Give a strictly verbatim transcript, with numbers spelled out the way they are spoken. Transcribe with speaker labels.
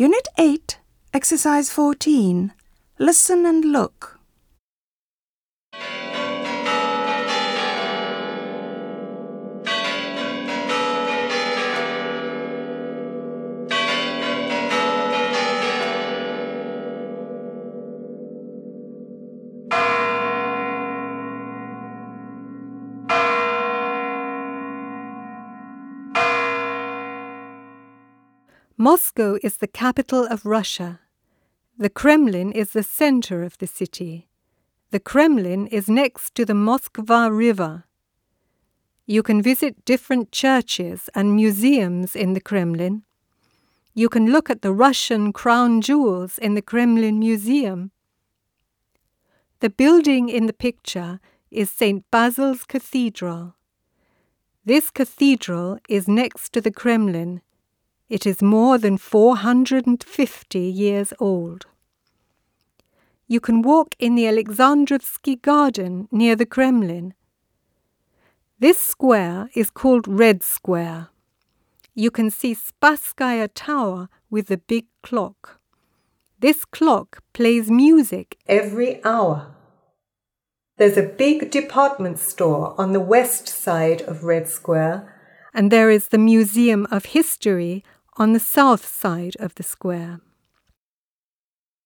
Speaker 1: Unit eight, Exercise fourteen. Listen and look.
Speaker 2: Moscow is the capital of Russia. The Kremlin is the center of the city. The Kremlin is next to the Moskva River. You can visit different churches and museums in the Kremlin. You can look at the Russian crown jewels in the Kremlin Museum. The building in the picture is Saint Basil's Cathedral. This cathedral is next to the Kremlin. It is more than four hundred fifty years old. You can walk in the Alexandrovsky Garden near the Kremlin. This square is called Red Square. You can see Spasskaya Tower with the big clock. This clock plays music every hour. There's a big department store on the west side of Red Square, and there is the Museum of History on the south side of the square.